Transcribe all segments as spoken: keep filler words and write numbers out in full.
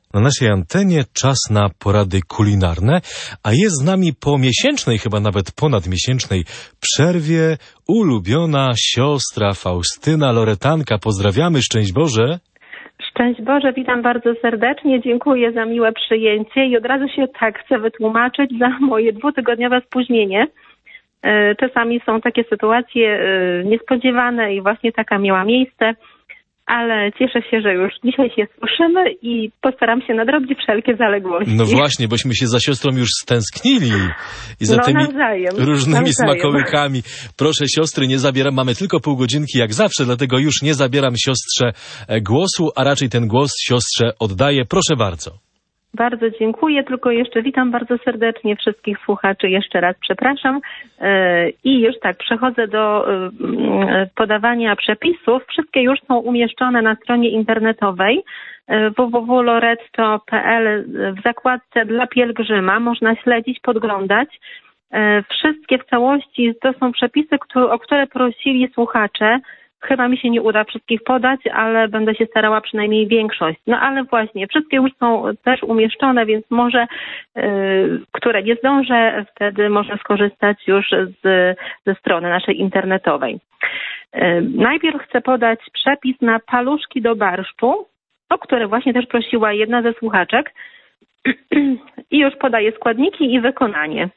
Na naszej antenie czas na porady kulinarne, a jest z nami po miesięcznej, chyba nawet ponadmiesięcznej przerwie ulubiona siostra Faustyna Loretanka. Pozdrawiamy, szczęść Boże. Szczęść Boże, witam bardzo serdecznie, dziękuję za miłe przyjęcie i od razu się tak chcę wytłumaczyć za moje dwutygodniowe spóźnienie. Czasami są takie sytuacje niespodziewane i właśnie taka miała miejsce, ale cieszę się, że już dzisiaj się słyszymy i postaram się nadrobić wszelkie zaległości. No właśnie, bośmy się za siostrą już stęsknili i za no, tymi nawzajem, różnymi nawzajem. smakołykami. Proszę siostry, nie zabieram, mamy tylko pół godzinki jak zawsze, dlatego już nie zabieram siostrze głosu, a raczej ten głos siostrze oddaję. Proszę bardzo. Bardzo dziękuję, tylko jeszcze witam bardzo serdecznie wszystkich słuchaczy, jeszcze raz przepraszam i już tak, przechodzę do podawania przepisów. Wszystkie już są umieszczone na stronie internetowej w w w kropka loretto kropka p l w zakładce dla pielgrzyma. Można śledzić, podglądać. Wszystkie w całości to są przepisy, o które prosili słuchacze. Chyba mi się nie uda wszystkich podać, ale będę się starała przynajmniej większość. No ale właśnie, wszystkie już są też umieszczone, więc może, yy, które nie zdążę, wtedy można skorzystać już z, ze strony naszej internetowej. Yy, najpierw chcę podać przepis na paluszki do barszczu, o które właśnie też prosiła jedna ze słuchaczek. I już podaję składniki i wykonanie.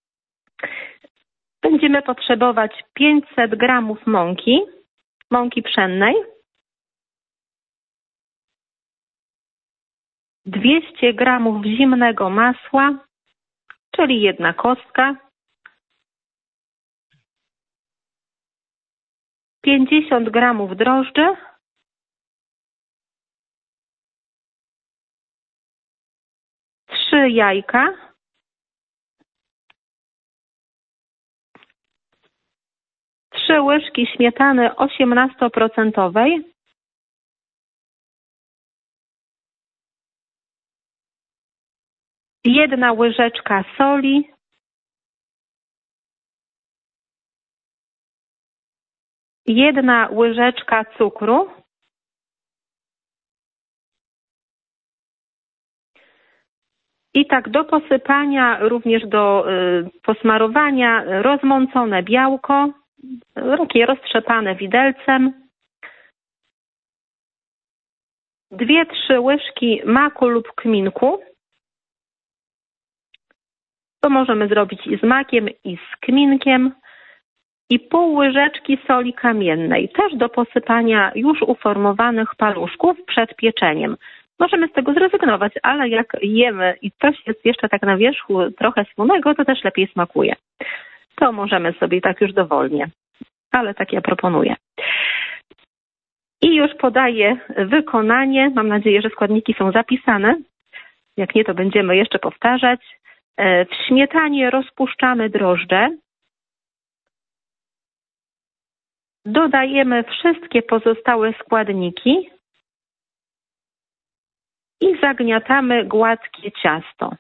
Będziemy potrzebować pięćset gramów mąki, mąki pszennej, dwieście gramów zimnego masła, czyli jedna kostka, pięćdziesiąt gramów drożdży, trzy jajka, trzy łyżki śmietany osiemnastoprocentowej, jedna łyżeczka soli, jedna łyżeczka cukru, i tak do posypania, również do y, posmarowania, rozmącone białko, takie roztrzepane widelcem, dwie, trzy łyżki maku lub kminku. To możemy zrobić i z makiem, i z kminkiem. I pół łyżeczki soli kamiennej, też do posypania już uformowanych paluszków przed pieczeniem. Możemy z tego zrezygnować, ale jak jemy i coś jest jeszcze tak na wierzchu trochę słonego, to też lepiej smakuje. To możemy sobie tak już dowolnie, ale tak ja proponuję. I już podaję wykonanie. Mam nadzieję, że składniki są zapisane. Jak nie, to będziemy jeszcze powtarzać. W śmietanie rozpuszczamy drożdże. Dodajemy wszystkie pozostałe składniki i zagniatamy gładkie ciasto.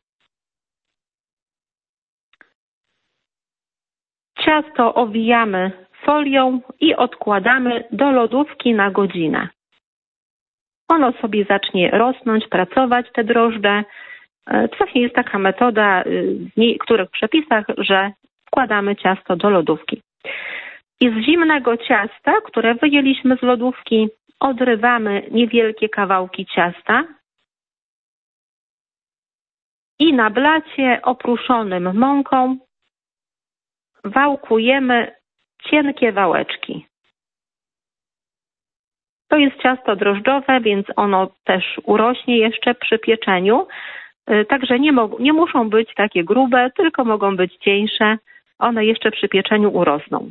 Ciasto owijamy folią i odkładamy do lodówki na godzinę. Ono sobie zacznie rosnąć, pracować, te drożdże. Właśnie jest taka metoda w niektórych przepisach, że wkładamy ciasto do lodówki. I z zimnego ciasta, które wyjęliśmy z lodówki, odrywamy niewielkie kawałki ciasta i na blacie opruszonym mąką wałkujemy cienkie wałeczki. To jest ciasto drożdżowe, więc ono też urośnie jeszcze przy pieczeniu. Także nie, mo- nie muszą być takie grube, tylko mogą być cieńsze. One jeszcze przy pieczeniu urosną.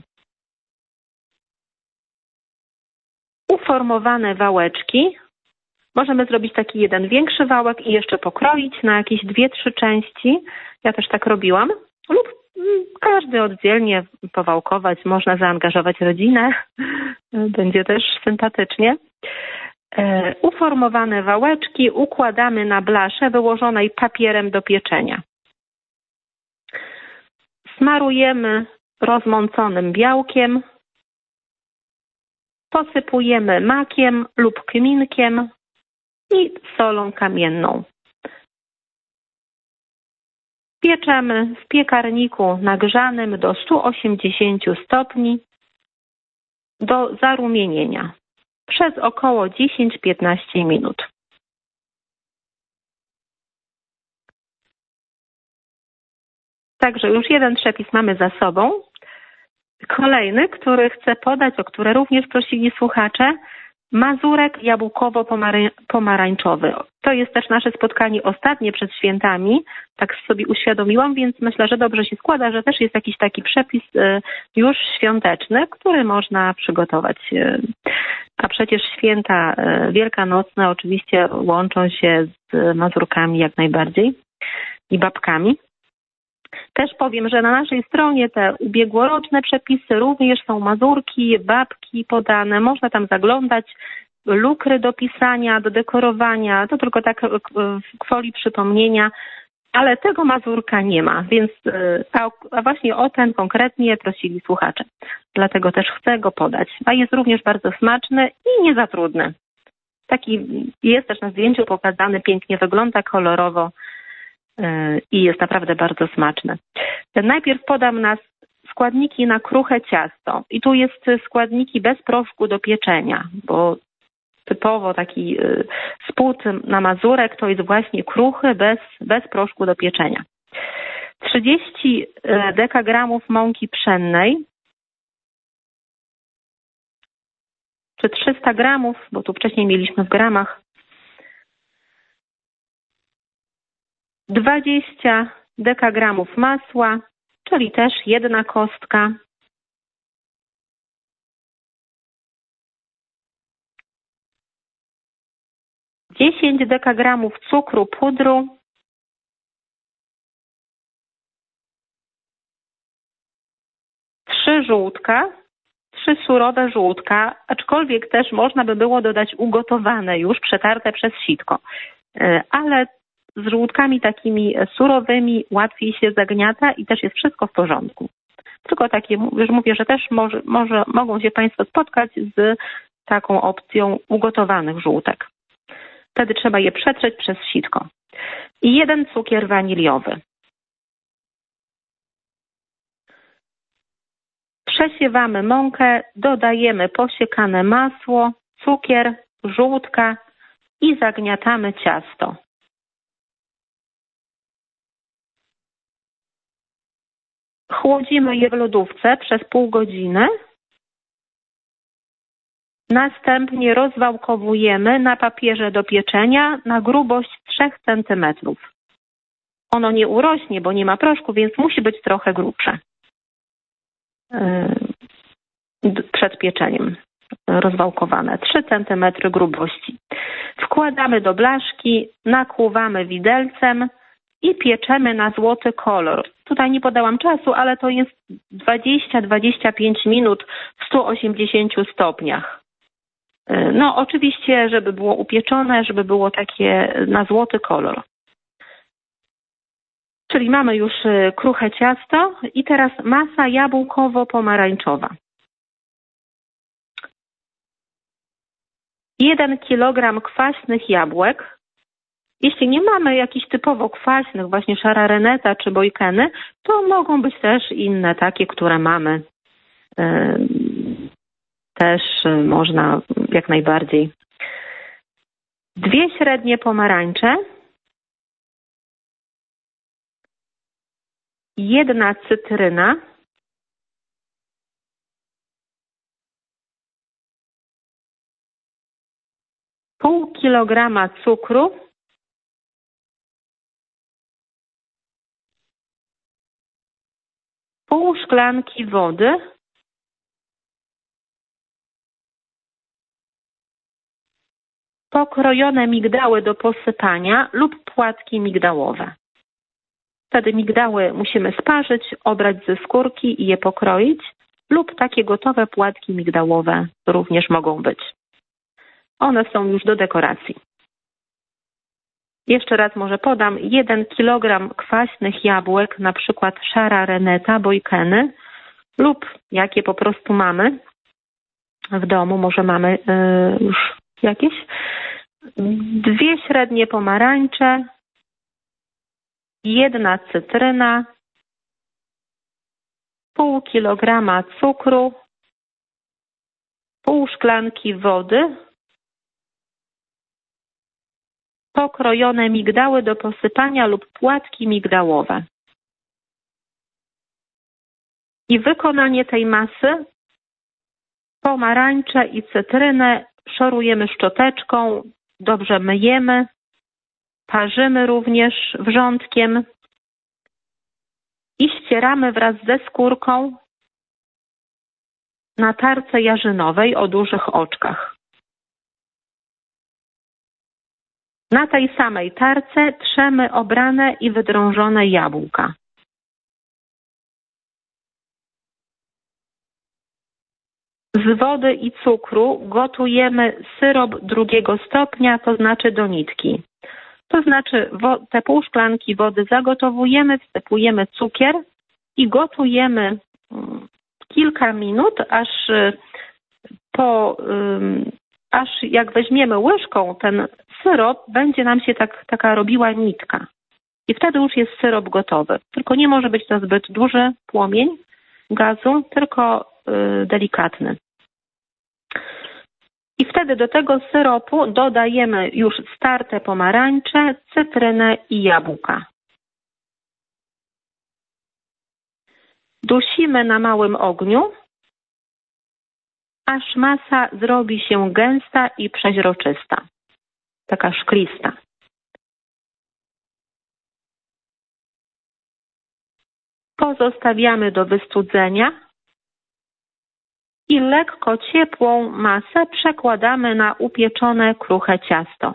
Uformowane wałeczki. Możemy zrobić taki jeden większy wałek i jeszcze pokroić na jakieś dwie, trzy części. Ja też tak robiłam. Lub każdy oddzielnie powałkować. Można zaangażować rodzinę. Będzie też sympatycznie. Uformowane wałeczki układamy na blasze wyłożonej papierem do pieczenia. Smarujemy rozmąconym białkiem. Posypujemy makiem lub kminkiem. i solą kamienną. Pieczemy w piekarniku nagrzanym do stu osiemdziesięciu stopni do zarumienienia przez około dziesięć do piętnastu minut. Także już jeden przepis mamy za sobą. Kolejny, który chcę podać, o który również prosili słuchacze, mazurek jabłkowo-pomarańczowy. To jest też nasze spotkanie ostatnie przed świętami, tak sobie uświadomiłam, więc myślę, że dobrze się składa, że też jest jakiś taki przepis już świąteczny, który można przygotować. A przecież święta wielkanocne oczywiście łączą się z mazurkami jak najbardziej i babkami. Też powiem, że na naszej stronie te ubiegłoroczne przepisy również są mazurki, babki podane. Można tam zaglądać, lukry do pisania, do dekorowania. To tylko tak w kwoli przypomnienia, ale tego mazurka nie ma, więc a, a właśnie o ten konkretnie prosili słuchacze. Dlatego też chcę go podać. A jest również bardzo smaczny i nie za trudny. Taki jest też na zdjęciu pokazany, pięknie wygląda, kolorowo. I jest naprawdę bardzo smaczny. Najpierw podam nas składniki na kruche ciasto. I tu jest składniki bez proszku do pieczenia, bo typowo taki spód na mazurek to jest właśnie kruchy bez, bez proszku do pieczenia. trzydzieści dekagramów mąki pszennej, czy trzysta gramów, bo tu wcześniej mieliśmy w gramach, dwadzieścia dekagramów masła, czyli też jedna kostka, dziesięć dekagramów cukru pudru, trzy żółtka, trzy surowe żółtka, aczkolwiek też można by było dodać ugotowane już, przetarte przez sitko, ale z żółtkami takimi surowymi łatwiej się zagniata i też jest wszystko w porządku. Tylko takie, już mówię, że też może, może mogą się Państwo spotkać z taką opcją ugotowanych żółtek. Wtedy trzeba je przetrzeć przez sitko. I jeden cukier waniliowy. Przesiewamy mąkę, dodajemy posiekane masło, cukier, żółtka i zagniatamy ciasto. Chłodzimy je w lodówce przez pół godziny. Następnie rozwałkowujemy na papierze do pieczenia na grubość trzy centymetry. Ono nie urośnie, bo nie ma proszku, więc musi być trochę grubsze przed pieczeniem. Rozwałkowane trzy centymetry grubości. Wkładamy do blaszki, nakłuwamy widelcem i pieczemy na złoty kolor. Tutaj nie podałam czasu, ale to jest dwadzieścia do dwudziestu pięciu minut w stu osiemdziesięciu stopniach. No oczywiście, żeby było upieczone, żeby było takie na złoty kolor. Czyli mamy już kruche ciasto i teraz masa jabłkowo-pomarańczowa. jeden kilogram kwaśnych jabłek. Jeśli nie mamy jakichś typowo kwaśnych, właśnie szara reneta czy bojkeny, to mogą być też inne takie, które mamy. Też można jak najbardziej. Dwie średnie pomarańcze. Jedna cytryna. Pół kilograma cukru. Pół szklanki wody. Pokrojone migdały do posypania lub płatki migdałowe. Wtedy migdały musimy sparzyć, obrać ze skórki i je pokroić, lub takie gotowe płatki migdałowe również mogą być. One są już do dekoracji. Jeszcze raz może podam, jeden kilogram kwaśnych jabłek, na przykład szara reneta, bojkeny lub jakie po prostu mamy w domu, może mamy yy, już jakieś. dwie średnie pomarańcze, jedna cytryna, pół kilograma cukru, pół szklanki wody, pokrojone migdały do posypania lub płatki migdałowe. I wykonanie tej masy: pomarańcze i cytrynę szorujemy szczoteczką, dobrze myjemy, parzymy również wrzątkiem i ścieramy wraz ze skórką na tarce jarzynowej o dużych oczkach. Na tej samej tarce trzemy obrane i wydrążone jabłka. Z wody i cukru gotujemy syrop drugiego stopnia, to znaczy do nitki. To znaczy te pół szklanki wody zagotowujemy, wsypujemy cukier i gotujemy kilka minut, aż po, aż jak weźmiemy łyżką ten syrop, będzie nam się tak, taka robiła nitka. I wtedy już jest syrop gotowy. Tylko nie może być to zbyt duży płomień gazu, tylko delikatny. I wtedy do tego syropu dodajemy już starte pomarańcze, cytrynę i jabłka. Dusimy na małym ogniu, aż masa zrobi się gęsta i przeźroczysta, taka szklista. Pozostawiamy do wystudzenia i lekko ciepłą masę przekładamy na upieczone kruche ciasto.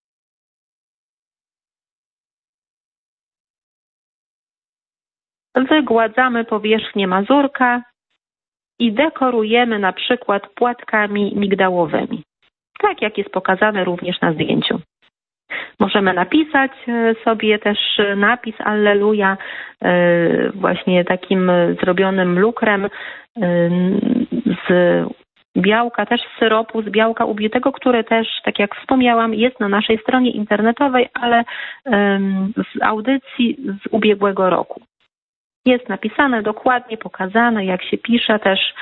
Wygładzamy powierzchnię mazurka i dekorujemy na przykład płatkami migdałowymi, tak jak jest pokazane również na zdjęciu. Możemy napisać sobie też napis Alleluja właśnie takim zrobionym lukrem z białka, też z syropu, z białka ubitego, który też, tak jak wspomniałam, jest na naszej stronie internetowej, ale z audycji z ubiegłego roku. Jest napisane dokładnie, pokazane, jak się pisze też.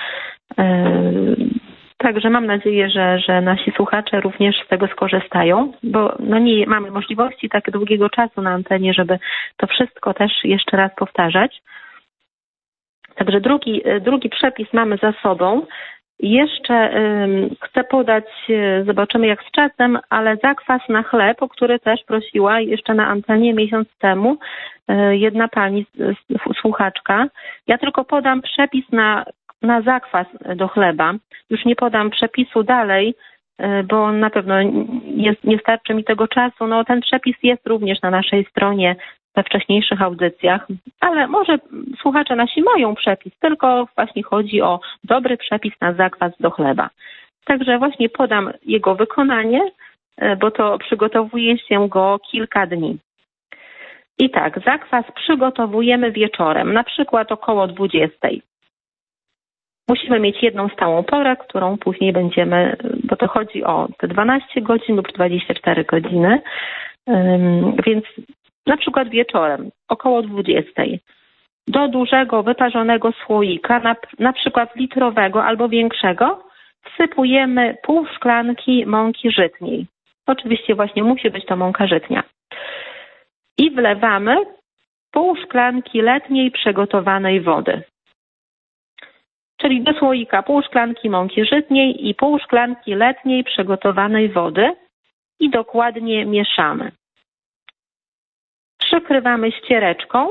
Także mam nadzieję, że, że nasi słuchacze również z tego skorzystają, bo no nie mamy możliwości tak długiego czasu na antenie, żeby to wszystko też jeszcze raz powtarzać. Także drugi, drugi przepis mamy za sobą. Jeszcze um, chcę podać, zobaczymy jak z czasem, ale zakwas na chleb, o który też prosiła jeszcze na antenie miesiąc temu jedna pani słuchaczka. Ja tylko podam przepis na, na zakwas do chleba. Już nie podam przepisu dalej, bo na pewno jest, nie starczy mi tego czasu. No, ten przepis jest również na naszej stronie we wcześniejszych audycjach, ale może słuchacze nasi mają przepis, tylko właśnie chodzi o dobry przepis na zakwas do chleba. Także właśnie podam jego wykonanie, bo to przygotowuje się go kilka dni. I tak, zakwas przygotowujemy wieczorem, na przykład około dwudziestej. Musimy mieć jedną stałą porę, którą później będziemy, bo to chodzi o te dwanaście godzin lub dwadzieścia cztery godziny, więc na przykład wieczorem, około dwudziestej. Do dużego, wyparzonego słoika, na, na przykład litrowego albo większego, wsypujemy pół szklanki mąki żytniej. Oczywiście właśnie musi być to mąka żytnia. I wlewamy pół szklanki letniej przygotowanej wody. Czyli do słoika pół szklanki mąki żytniej i pół szklanki letniej przygotowanej wody i dokładnie mieszamy. Przykrywamy ściereczką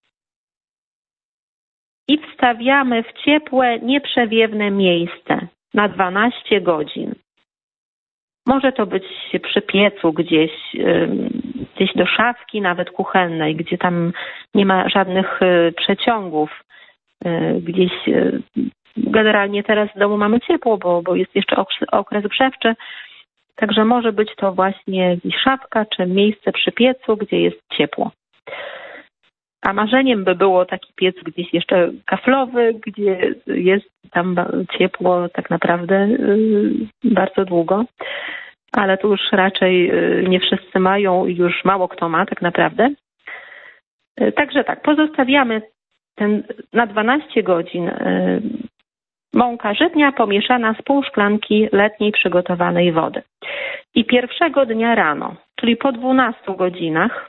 i wstawiamy w ciepłe, nieprzewiewne miejsce na dwanaście godzin. Może to być przy piecu gdzieś, gdzieś do szafki, nawet kuchennej, gdzie tam nie ma żadnych przeciągów. Gdzieś generalnie teraz w domu mamy ciepło, bo, bo jest jeszcze okres grzewczy. Także może być to właśnie gdzieś szafka czy miejsce przy piecu, gdzie jest ciepło. A marzeniem by było taki piec gdzieś jeszcze kaflowy, gdzie jest tam ciepło tak naprawdę bardzo długo. ale tu już raczej nie wszyscy mają i już mało kto ma tak naprawdę. Także tak, pozostawiamy ten na dwanaście godzin mąka żytnia pomieszana z pół szklanki letniej przygotowanej wody. I pierwszego dnia rano, czyli po dwunastu godzinach,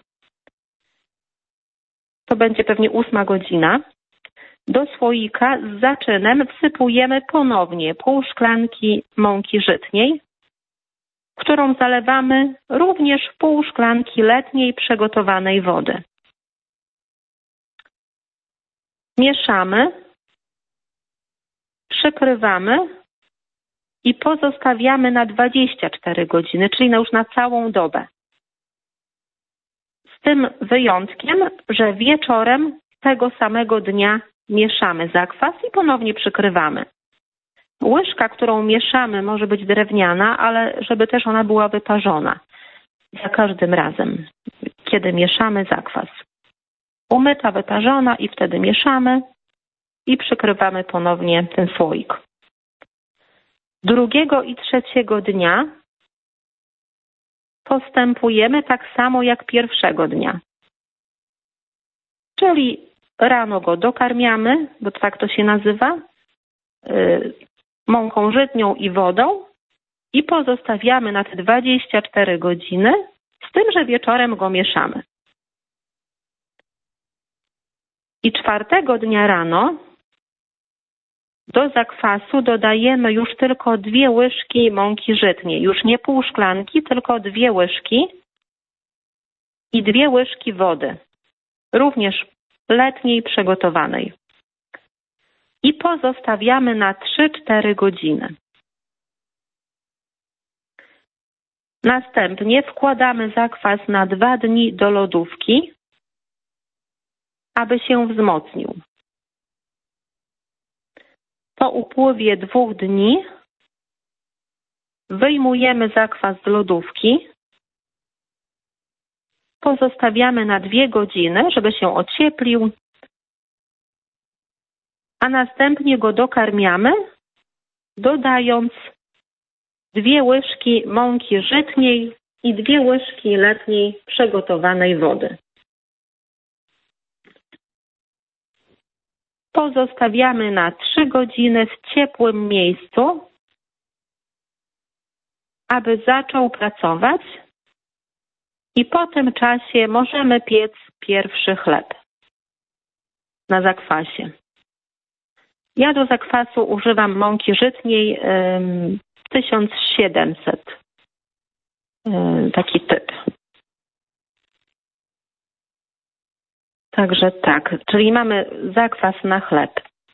to będzie pewnie ósma godzina, do słoika z zaczynem wsypujemy ponownie pół szklanki mąki żytniej, którą zalewamy również w pół szklanki letniej przygotowanej wody. Mieszamy, przykrywamy i pozostawiamy na dwadzieścia cztery godziny, czyli już na całą dobę. Z tym wyjątkiem, że wieczorem tego samego dnia mieszamy zakwas i ponownie przykrywamy. Łyżka, którą mieszamy, może być drewniana, ale żeby też ona była wyparzona. Za każdym razem, kiedy mieszamy zakwas. Umyta, wyparzona i wtedy mieszamy i przykrywamy ponownie ten słoik. Drugiego i trzeciego dnia postępujemy tak samo jak pierwszego dnia. Czyli rano go dokarmiamy, bo tak to się nazywa, yy, mąką żytnią i wodą i pozostawiamy na te dwadzieścia cztery godziny, z tym, że wieczorem go mieszamy. I czwartego dnia rano do zakwasu dodajemy już tylko dwie łyżki mąki żytniej. Już nie pół szklanki, tylko dwie łyżki i dwie łyżki wody. Również letniej przygotowanej. I pozostawiamy na trzy cztery godziny. Następnie wkładamy zakwas na dwa dni do lodówki, aby się wzmocnił. Po upływie dwóch dni wyjmujemy zakwas z lodówki, pozostawiamy na dwie godziny, żeby się ocieplił, a następnie go dokarmiamy, dodając dwie łyżki mąki żytniej i dwie łyżki letniej przygotowanej wody. Pozostawiamy na trzy godziny w ciepłym miejscu, aby zaczął pracować i po tym czasie możemy piec pierwszy chleb na zakwasie. Ja do zakwasu używam mąki żytniej ym, tysiąc siedemset. Yy, taki typ. Także tak, czyli mamy zakwas na chleb,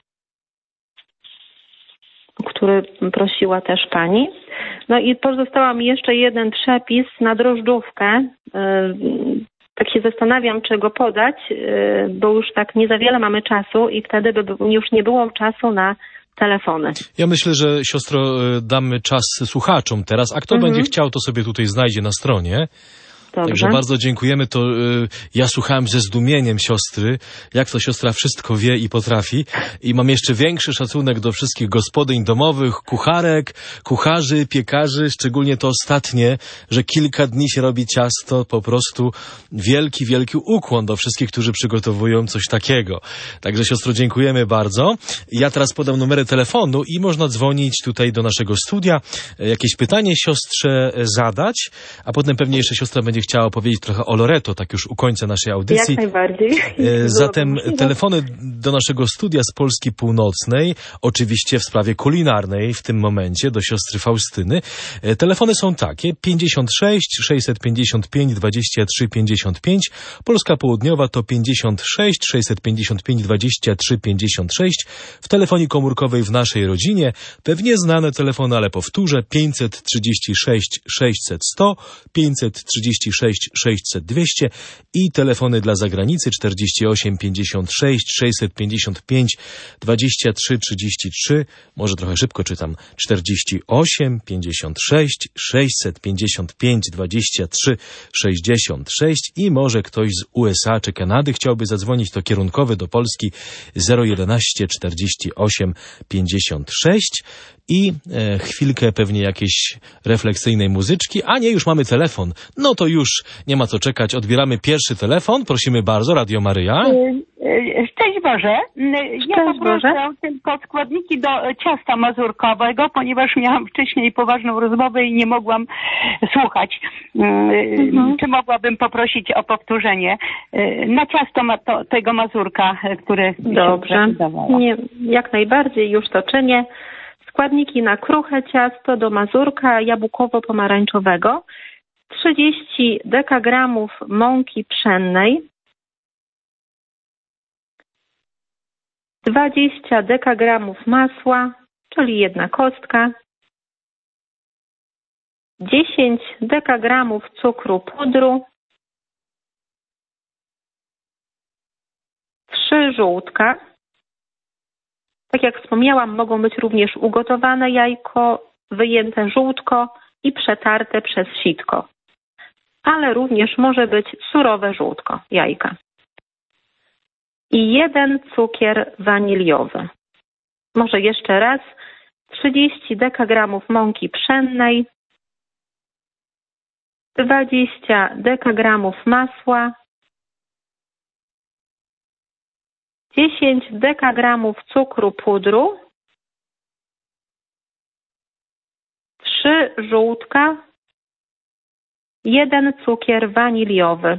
o który prosiła też pani. No i pozostała mi jeszcze jeden przepis na drożdżówkę. Tak się zastanawiam, czy go podać, bo już tak nie za wiele mamy czasu i wtedy by już nie było czasu na telefony. Ja myślę, że siostro damy czas słuchaczom teraz, a kto mhm. będzie chciał, to sobie tutaj znajdzie na stronie. Dobrze. Także bardzo dziękujemy. To y, ja słuchałem ze zdumieniem siostry, jak to siostra wszystko wie i potrafi. I mam jeszcze większy szacunek do wszystkich gospodyń domowych, kucharek, kucharzy, piekarzy, szczególnie to ostatnie, że kilka dni się robi ciasto. Po prostu wielki, wielki ukłon do wszystkich, którzy przygotowują coś takiego. Także siostro, dziękujemy bardzo. Ja teraz podam numery telefonu i można dzwonić tutaj do naszego studia, jakieś pytanie siostrze zadać, a potem pewnie jeszcze siostra będzie chciała opowiedzieć trochę o Loreto, tak już u końca naszej audycji. Jak najbardziej. Zatem telefony do naszego studia z Polski Północnej, oczywiście w sprawie kulinarnej w tym momencie, do siostry Faustyny. Telefony są takie: pięćdziesiąt sześć sześćset pięćdziesiąt pięć dwadzieścia trzy pięćdziesiąt pięć, Polska Południowa to pięćdziesiąt sześć sześćset pięćdziesiąt pięć dwadzieścia trzy pięćdziesiąt sześć. W telefonii komórkowej w naszej rodzinie pewnie znane telefony, ale powtórzę: pięćset trzydzieści sześć sześćset sto, pięćset trzydzieści sześć sześćset dwieście i telefony dla zagranicy czterdzieści osiem pięćdziesiąt sześć sześćset pięćdziesiąt pięć dwadzieścia trzy trzydzieści trzy. Może trochę szybko czytam: czterdzieści osiem pięćdziesiąt sześć sześćset pięćdziesiąt pięć dwadzieścia trzy sześćdziesiąt sześć. I może ktoś z U S A czy Kanady chciałby zadzwonić, to kierunkowy do Polski zero jedenaście czterdzieści osiem pięćdziesiąt sześć. i e, chwilkę pewnie jakiejś refleksyjnej muzyczki, a nie, już mamy telefon. No to już nie ma co czekać, odbieramy pierwszy telefon, prosimy bardzo, Radio Maryja. Szczęść Boże. Ja Szczęść poproszę Boże. tylko składniki do ciasta mazurkowego, ponieważ miałam wcześniej poważną rozmowę i nie mogłam słuchać. Mhm. Czy mogłabym poprosić o powtórzenie na ciasto ma to, tego mazurka, które Dobrze. Nie, jak najbardziej, już to czynię. Składniki na kruche ciasto do mazurka jabłkowo-pomarańczowego. trzydzieści dekagramów mąki pszennej. dwadzieścia dekagramów masła, czyli jedna kostka. dziesięć dekagramów cukru pudru. trzy żółtka. Tak jak wspomniałam, mogą być również ugotowane jajko, wyjęte żółtko i przetarte przez sitko. Ale również może być surowe żółtko jajka. I jeden cukier waniliowy. Może jeszcze raz. trzydzieści dekagramów mąki pszennej. dwadzieścia dekagramów masła. dziesięć dekagramów cukru pudru. trzy żółtka. jeden cukier waniliowy.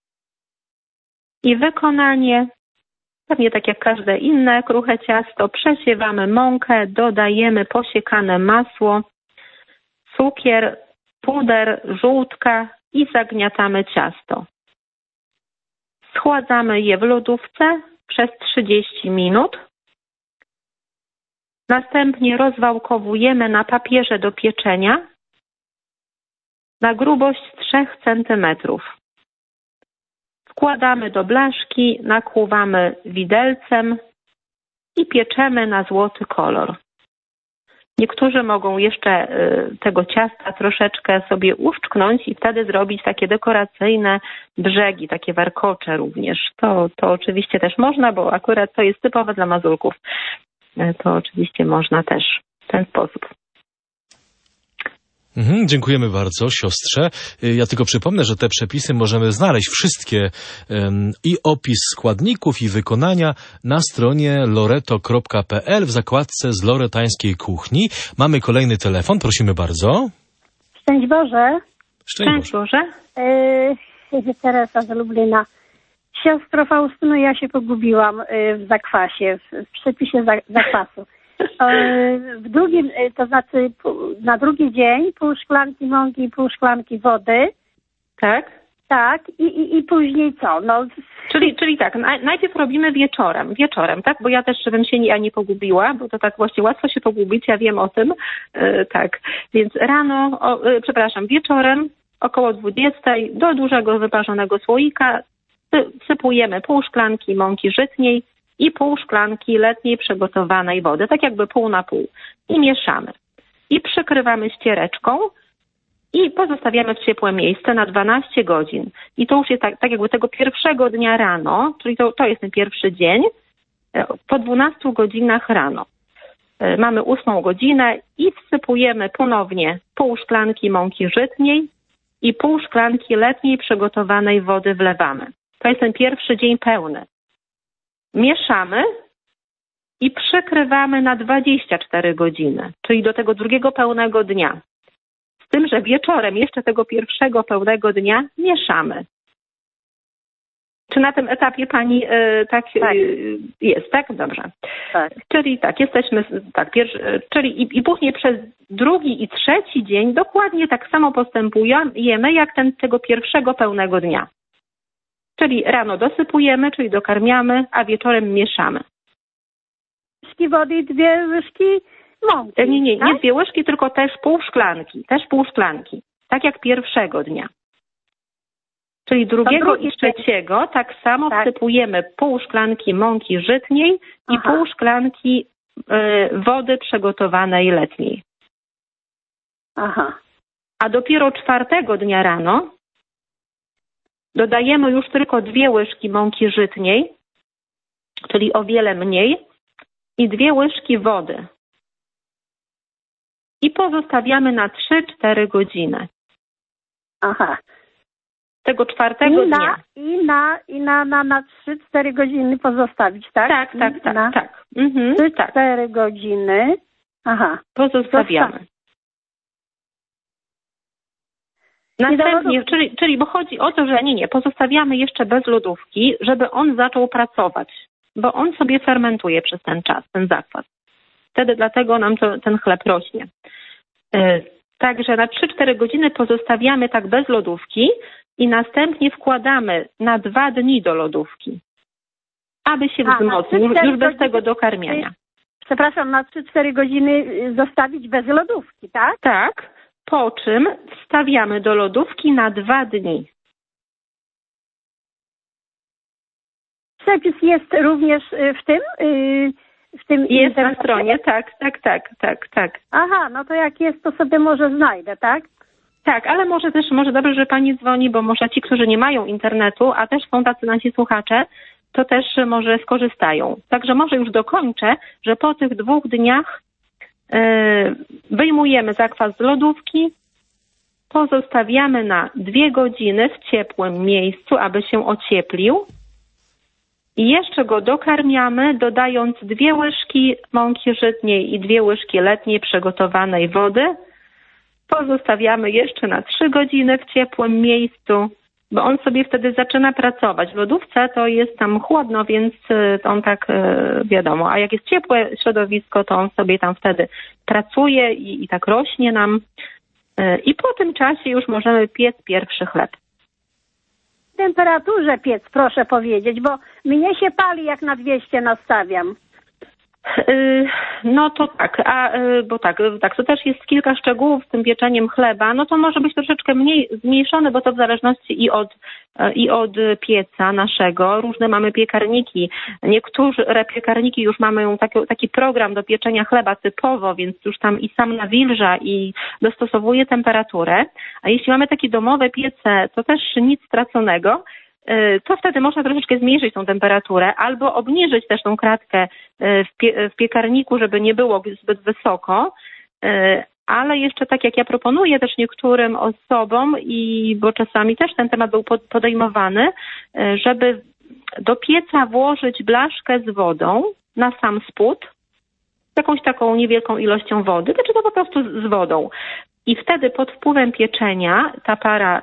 I wykonanie, pewnie tak jak każde inne kruche ciasto, przesiewamy mąkę, dodajemy posiekane masło, cukier, puder, żółtka i zagniatamy ciasto. Schładzamy je w lodówce przez trzydzieści minut. Następnie rozwałkowujemy na papierze do pieczenia na grubość trzy centymetry. Wkładamy do blaszki, nakłuwamy widelcem i pieczemy na złoty kolor. Niektórzy mogą jeszcze tego ciasta troszeczkę sobie uszczknąć i wtedy zrobić takie dekoracyjne brzegi, takie warkocze również. To, to oczywiście też można, bo akurat to jest typowe dla mazurków. To oczywiście można też w ten sposób. Mhm, dziękujemy bardzo, siostrze. Ja tylko przypomnę, że te przepisy możemy znaleźć wszystkie um, i opis składników i wykonania na stronie loreto kropka p l w zakładce z loretańskiej kuchni. Mamy kolejny telefon, prosimy bardzo. Szczęść Boże. Szczęść, Szczęść Boże. Yy, Teresa z Lublina. Siostro Faustyno, ja się pogubiłam w zakwasie, w przepisie zakwasu. W drugim, to znaczy na drugi dzień pół szklanki mąki i pół szklanki wody. Tak? Tak. I, i, i później co? No. Czyli, czyli tak, najpierw robimy wieczorem, wieczorem, tak? Bo ja też, żebym się ja nie pogubiła, bo to tak właśnie łatwo się pogubić, ja wiem o tym. Yy, tak, więc rano, o, yy, przepraszam, wieczorem około dwudziestej do dużego wyparzonego słoika wsypujemy pół szklanki mąki żytniej i pół szklanki letniej przygotowanej wody, tak jakby pół na pół. I mieszamy. I przykrywamy ściereczką i pozostawiamy w ciepłe miejsce na dwanaście godzin. I to już jest tak, tak jakby tego pierwszego dnia rano, czyli to, to jest ten pierwszy dzień, po dwunastu godzinach rano. Mamy ósmą godzinę i wsypujemy ponownie pół szklanki mąki żytniej i pół szklanki letniej przygotowanej wody wlewamy. To jest ten pierwszy dzień pełny. Mieszamy i przykrywamy na dwadzieścia cztery godziny, czyli do tego drugiego pełnego dnia. Z tym, że wieczorem jeszcze tego pierwszego pełnego dnia mieszamy. Czy na tym etapie pani y, tak, tak. Y, jest, tak? Dobrze. Tak. Czyli tak, jesteśmy, tak, pierwszy, czyli i, i później przez drugi i trzeci dzień dokładnie tak samo postępujemy jak ten tego pierwszego pełnego dnia. Czyli rano dosypujemy, czyli dokarmiamy, a wieczorem mieszamy. Łyżki wody i dwie łyżki mąki. Nie, nie, nie, tak? nie dwie łyżki, tylko też pół szklanki. Też pół szklanki. Tak jak pierwszego dnia. Czyli drugiego i trzeciego tak samo tak. wsypujemy pół szklanki mąki żytniej i Aha. pół szklanki y, wody przygotowanej letniej. Aha. A dopiero czwartego dnia rano dodajemy już tylko dwie łyżki mąki żytniej, czyli o wiele mniej, i dwie łyżki wody. i pozostawiamy na trzy cztery godziny. Aha. Tego czwartego I na, dnia. I na, i na, na, na trzy cztery godziny pozostawić, tak? Tak, tak, tak, na tak. Mhm, trzy tak. cztery godziny. Aha. Pozostawiamy. Następnie, czyli, czyli bo chodzi o to, że nie, nie, pozostawiamy jeszcze bez lodówki, żeby on zaczął pracować, bo on sobie fermentuje przez ten czas, ten zakwas. Wtedy dlatego nam to, ten chleb rośnie. Yy, także na trzy cztery godziny pozostawiamy tak bez lodówki i następnie wkładamy na dwa dni do lodówki, aby się A, wzmocnił, już, już bez tego dokarmiania. Przepraszam, na trzy cztery godziny zostawić bez lodówki, tak? Tak, po czym wstawiamy do lodówki na dwa dni. Przepis jest również w tym? W tym jest na stronie, tak, tak, tak, tak, tak. Aha, no to jak jest, to sobie może znajdę, tak? Tak, ale może też, może dobrze, że pani dzwoni, bo może ci, którzy nie mają internetu, a też są tacy nasi słuchacze, to też może skorzystają. Także może już dokończę, że po tych dwóch dniach yy, wyjmujemy zakwas z lodówki, pozostawiamy na dwie godziny w ciepłym miejscu, aby się ocieplił i jeszcze go dokarmiamy, dodając dwie łyżki mąki żytniej i dwie łyżki letniej przygotowanej wody. Pozostawiamy jeszcze na trzy godziny w ciepłym miejscu, bo on sobie wtedy zaczyna pracować. W lodówce to jest tam chłodno, więc on tak wiadomo. A jak jest ciepłe środowisko, to on sobie tam wtedy pracuje i, i tak rośnie nam. I po tym czasie już możemy piec pierwszy chleb. W temperaturze piec, proszę powiedzieć, bo mnie się pali, jak na dwieście nastawiam. No to tak, a, bo tak, tak, to też jest kilka szczegółów z tym pieczeniem chleba, no to może być troszeczkę mniej zmniejszone, bo to w zależności i od, i od pieca naszego. Różne mamy piekarniki. Niektóre piekarniki już mają taki, taki program do pieczenia chleba typowo, więc już tam i sam nawilża i dostosowuje temperaturę. A jeśli mamy takie domowe piece, to też nic straconego. To wtedy można troszeczkę zmniejszyć tą temperaturę albo obniżyć też tą kratkę w, pie- w piekarniku, żeby nie było zbyt wysoko, ale jeszcze tak jak ja proponuję też niektórym osobom, i bo czasami też ten temat był podejmowany, żeby do pieca włożyć blaszkę z wodą na sam spód, jakąś taką niewielką ilością wody, znaczy to po prostu z wodą. I wtedy pod wpływem pieczenia ta para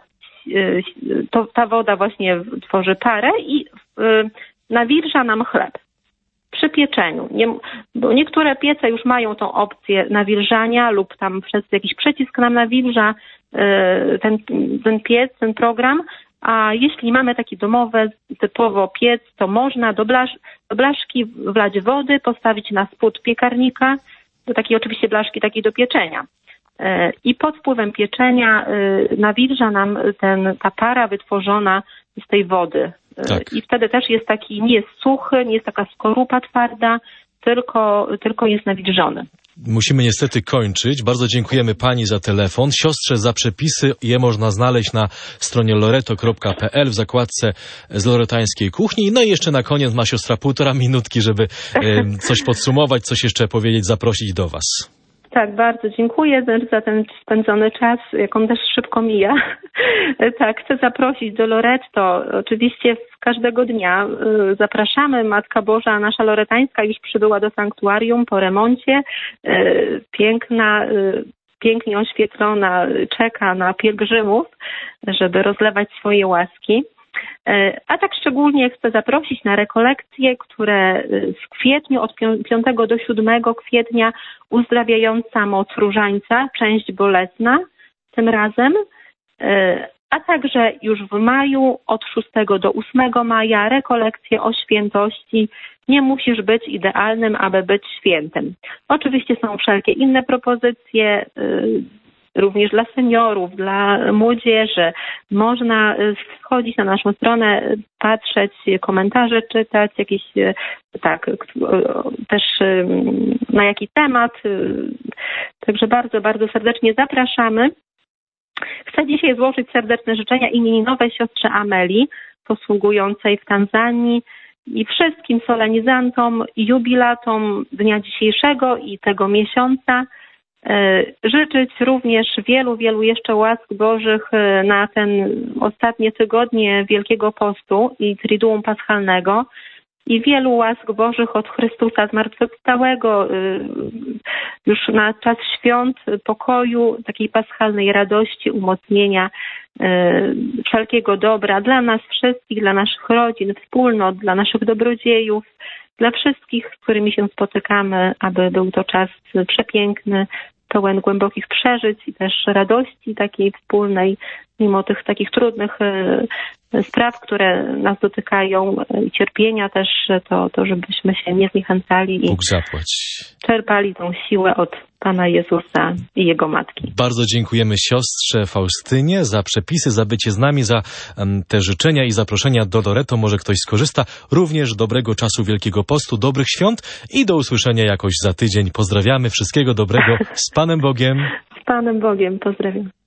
To, ta woda właśnie tworzy parę i y, nawilża nam chleb przy pieczeniu. Nie, bo niektóre piece już mają tą opcję nawilżania lub tam przez jakiś przycisk nam nawilża y, ten, ten piec, ten program, a jeśli mamy taki domowy, typowo piec, to można do, blasz, do blaszki wlać wody, postawić na spód piekarnika, do takiej oczywiście blaszki takiej do pieczenia. I pod wpływem pieczenia nawilża nam ten, ta para wytworzona z tej wody. Tak. I wtedy też jest taki, nie jest suchy, nie jest taka skorupa twarda, tylko, tylko jest nawilżony. Musimy niestety kończyć. Bardzo dziękujemy pani za telefon. Siostrze za przepisy. Je można znaleźć na stronie loreto kropka p l w zakładce z loretańskiej kuchni. No i jeszcze na koniec ma siostra półtora minutki, żeby e, coś podsumować, coś jeszcze powiedzieć, zaprosić do was. Tak, bardzo dziękuję za ten spędzony czas, jak on też szybko mija. Tak, chcę zaprosić do Loretto. Oczywiście każdego dnia zapraszamy. Matka Boża, nasza loretańska, już przybyła do sanktuarium po remoncie. Piękna, pięknie oświetlona, czeka na pielgrzymów, żeby rozlewać swoje łaski. A tak szczególnie chcę zaprosić na rekolekcje, które w kwietniu, od piątego do siódmego kwietnia, uzdrawiająca moc różańca, część bolesna tym razem, a także już w maju od szóstego do ósmego maja rekolekcje o świętości. Nie musisz być idealnym, aby być świętym. Oczywiście są wszelkie inne propozycje, również dla seniorów, dla młodzieży. Można wchodzić na naszą stronę, patrzeć, komentarze czytać, jakieś, tak, też na jaki temat. Także bardzo, bardzo serdecznie zapraszamy. Chcę dzisiaj złożyć serdeczne życzenia imieninowej siostrze Ameli, posługującej w Tanzanii, i wszystkim solenizantom i jubilatom dnia dzisiejszego i tego miesiąca. Życzyć również wielu, wielu jeszcze łask Bożych na ten ostatnie tygodnie Wielkiego Postu i Triduum Paschalnego i wielu łask Bożych od Chrystusa Zmartwychwstałego już na czas świąt, pokoju, takiej paschalnej radości, umocnienia wszelkiego dobra dla nas wszystkich, dla naszych rodzin, wspólnot, dla naszych dobrodziejów, dla wszystkich, z którymi się spotykamy, aby był to czas przepiękny, pełen głębokich przeżyć i też radości takiej wspólnej, mimo tych takich trudnych spraw, które nas dotykają, i cierpienia też, to, to żebyśmy się nie zniechęcali i Bóg zapłać. czerpali tą siłę od Pana Jezusa i Jego Matki. Bardzo dziękujemy siostrze Faustynie za przepisy, za bycie z nami, za um, te życzenia i zaproszenia do Loreto. Może ktoś skorzysta. Również dobrego czasu Wielkiego Postu, dobrych świąt i do usłyszenia jakoś za tydzień. Pozdrawiamy, wszystkiego dobrego. Z Panem Bogiem. Z Panem Bogiem. Pozdrawiam.